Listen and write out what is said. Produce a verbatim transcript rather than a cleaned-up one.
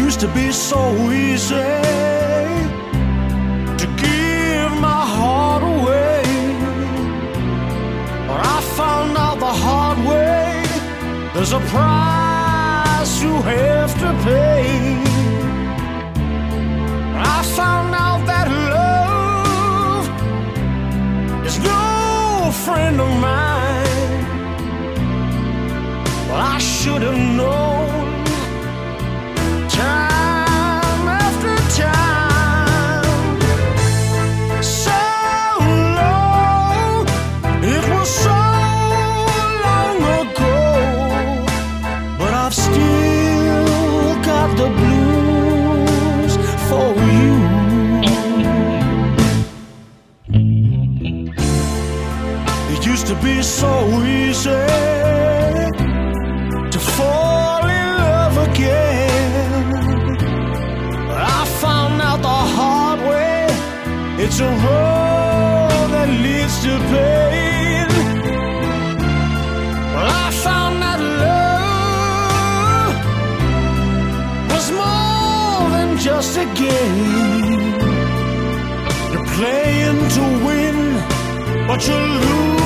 used to be so easy to give my heart away, but I found out the hard way there's a price you have to pay. I found out that love is no friend of mine. Well, I should have known time after time. So long, it was so long ago, but I've still got the blues for you. It used to be so easy to fall in love again, but I found out the hard way it's a road that leads to pain. Well, I found that love was more than just a game. You're playing to win, but you lose